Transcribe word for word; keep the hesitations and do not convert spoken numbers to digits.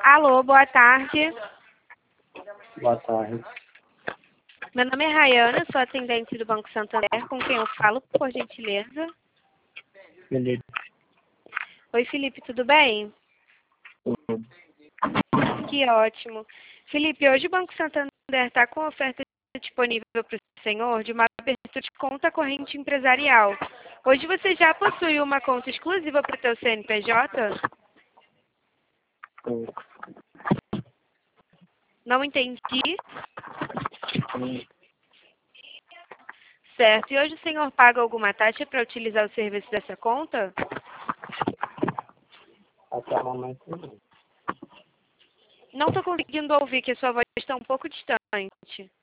Alô, boa tarde. Boa tarde. Meu nome é Rayana, sou atendente do Banco Santander, com quem eu falo, por gentileza. Felipe. Oi, Felipe, tudo bem? Tudo. Que ótimo. Felipe, hoje o Banco Santander está com oferta disponível para o senhor de uma abertura de conta corrente empresarial. Hoje você já possui uma conta exclusiva para o seu C N P J? Sim. Não entendi. Sim. Certo. E hoje o senhor paga alguma taxa para utilizar o serviço dessa conta? Até o momento não. Não estou conseguindo ouvir, que a sua voz está um pouco distante.